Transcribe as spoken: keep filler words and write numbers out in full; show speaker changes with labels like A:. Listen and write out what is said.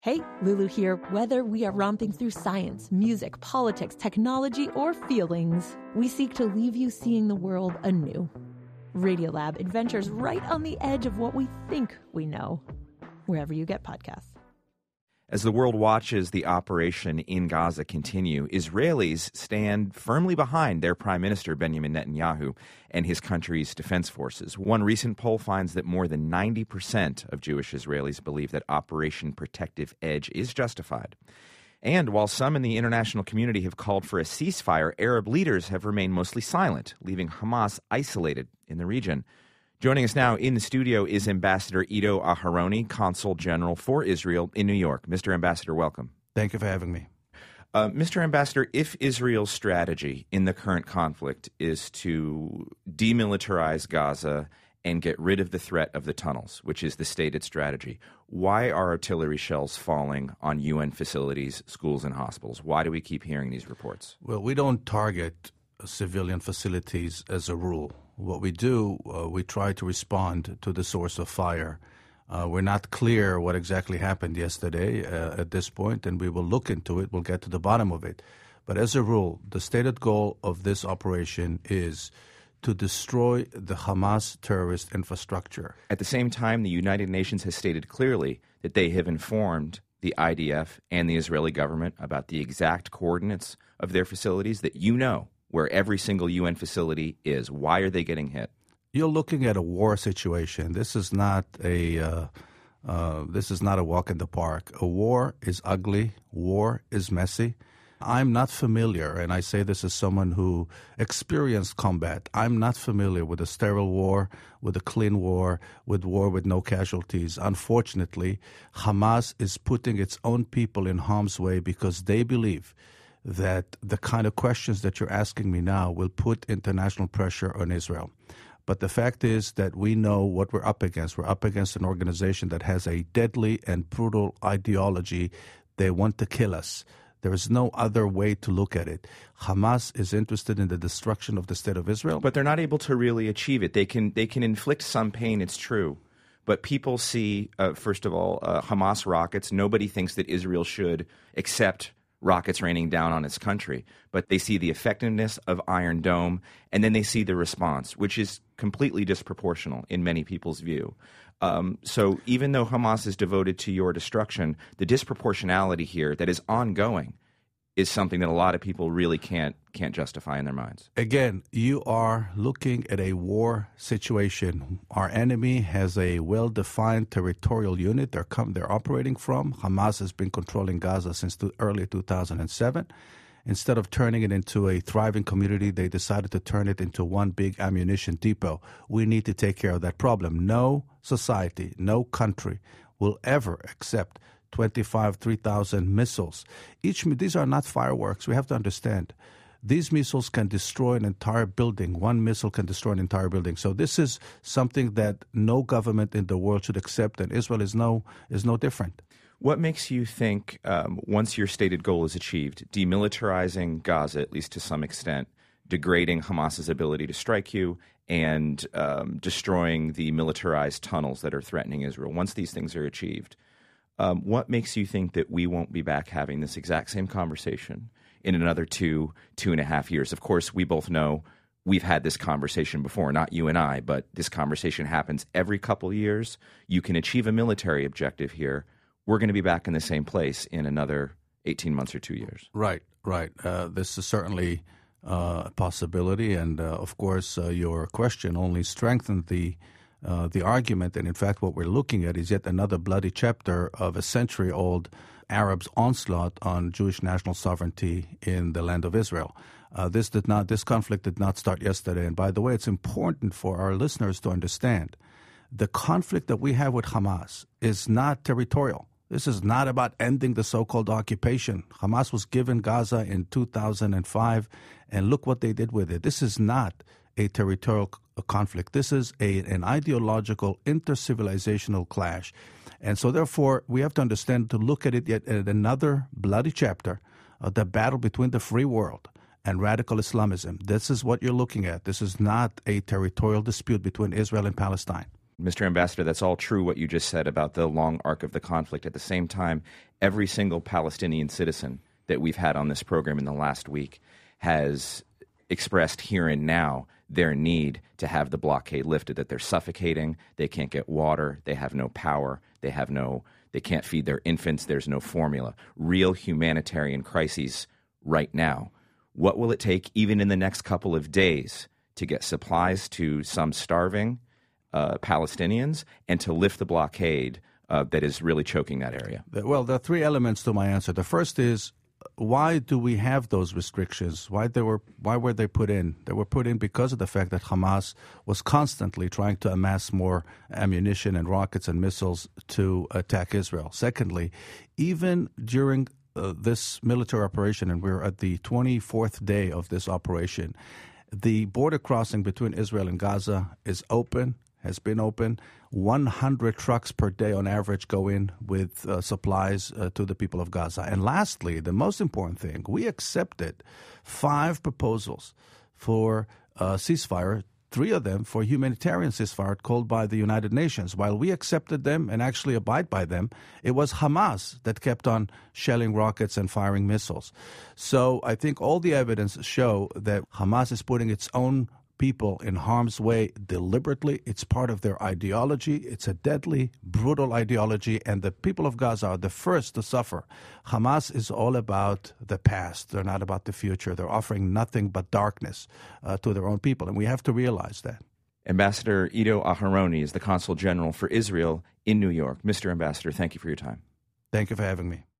A: Hey, Lulu here. Whether we are romping through science, music, politics, technology, or feelings, we seek to leave you seeing the world anew. Radiolab adventures right on the edge of what we think we know, wherever you get podcasts.
B: As the world watches the operation in Gaza continue, Israelis stand firmly behind their Prime Minister Benjamin Netanyahu and his country's defense forces. One recent poll finds that more than ninety percent of Jewish Israelis believe that Operation Protective Edge is justified. And while some in the international community have called for a ceasefire, Arab leaders have remained mostly silent, leaving Hamas isolated in the region. Joining us now in the studio is Ambassador Ido Aharoni, Consul General for Israel in New York. Mister Ambassador, welcome.
C: Thank you for having me.
B: Uh, Mister Ambassador, if Israel's strategy in the current conflict is to demilitarize Gaza and get rid of the threat of the tunnels, which is the stated strategy, why are artillery shells falling on U N facilities, schools, and hospitals? Why do we keep hearing these reports?
C: Well, we don't target civilian facilities as a rule. What we do, uh, we try to respond to the source of fire. Uh, we're not clear what exactly happened yesterday uh, at this point, and we will look into it. We'll get to the bottom of it. But as a rule, the stated goal of this operation is to destroy the Hamas terrorist infrastructure.
B: At the same time, the United Nations has stated clearly that they have informed the I D F and the Israeli government about the exact coordinates of their facilities that you know where every single U N facility is. Why are they getting hit?
C: You're looking at a war situation. This is not a uh, uh, this is not a walk in the park. A war is ugly. War is messy. I'm not familiar, and I say this as someone who experienced combat. I'm not familiar with a sterile war, with a clean war, with war with no casualties. Unfortunately, Hamas is putting its own people in harm's way because they believe that the kind of questions that you're asking me now will put international pressure on Israel. But the fact is that we know what we're up against. We're up against an organization that has a deadly and brutal ideology. They want to kill us. There is no other way to look at it. Hamas is interested in the destruction of the state of Israel.
B: But they're not able to really achieve it. They can they can inflict some pain, it's true. But people see, uh, first of all, uh, Hamas rockets. Nobody thinks that Israel should accept rockets raining down on its country. But they see the effectiveness of Iron Dome, and then they see the response, which is completely disproportional in many people's view. Um, so even though Hamas is devoted to your destruction, the disproportionality here that is ongoing is something that a lot of people really can't can't justify in their minds.
C: Again, you are looking at a war situation. Our enemy has a well-defined territorial unit they're come, they're operating from. Hamas has been controlling Gaza since the early two thousand seven. Instead of turning it into a thriving community, they decided to turn it into one big ammunition depot. We need to take care of that problem. No society, no country will ever accept twenty-five, three thousand missiles. Each These are not fireworks. We have to understand. These missiles can destroy an entire building. One missile can destroy an entire building. So this is something that no government in the world should accept, and Israel is no is no different.
B: What makes you think, um, once your stated goal is achieved, demilitarizing Gaza, at least to some extent, degrading Hamas's ability to strike you, and um, destroying the militarized tunnels that are threatening Israel, once these things are achieved, um, what makes you think that we won't be back having this exact same conversation in another two, two and a half years? Of course, we both know we've had this conversation before, not you and I, but this conversation happens every couple of years. You can achieve a military objective here. We're going to be back in the same place in another eighteen months or two years.
C: Right, right. Uh, this is certainly uh, a possibility. And, uh, of course, uh, your question only strengthened the uh, the argument. And, in fact, what we're looking at is yet another bloody chapter of a century-old Arabs' onslaught on Jewish national sovereignty in the land of Israel. Uh, this did not. This conflict did not start yesterday. And, by the way, it's important for our listeners to understand the conflict that we have with Hamas is not territorial. This is not about ending the so-called occupation. Hamas was given Gaza in two thousand five, and look what they did with it. This is not a territorial conflict. This is a, an ideological, inter-civilizational clash. And so, therefore, we have to understand, to look at it yet at another bloody chapter of the battle between the free world and radical Islamism. This is what you're looking at. This is not a territorial dispute between Israel and Palestine.
B: Mister Ambassador, that's all true what you just said about the long arc of the conflict. At the same time, every single Palestinian citizen that we've had on this program in the last week has expressed here and now their need to have the blockade lifted, that they're suffocating, they can't get water, they have no power, they have no, they can't feed their infants, there's no formula. Real humanitarian crises right now. What will it take, even in the next couple of days, to get supplies to some starving uh, Palestinians and to lift the blockade uh, that is really choking that area?
C: Well, there are three elements to my answer. The first is, why do we have those restrictions? Why they were why were they put in? They were put in because of the fact that Hamas was constantly trying to amass more ammunition and rockets and missiles to attack Israel. Secondly, even during uh, this military operation, and we're at the twenty-fourth day of this operation, the border crossing between Israel and Gaza is open, has been open. one hundred trucks per day on average go in with uh, supplies uh, to the people of Gaza. And lastly, the most important thing, we accepted five proposals for uh, ceasefire, three of them for humanitarian ceasefire called by the United Nations. While we accepted them and actually abide by them, it was Hamas that kept on shelling rockets and firing missiles. So I think all the evidence show that Hamas is putting its own people in harm's way deliberately. It's part of their ideology. It's a deadly, brutal ideology, and the people of Gaza are the first to suffer. Hamas is all about the past. They're not about the future. They're offering nothing but darkness uh, to their own people, and we have to realize that.
B: Ambassador Ido Aharoni is the Consul General for Israel in New York. Mister Ambassador, thank you for your time.
C: Thank you for having me.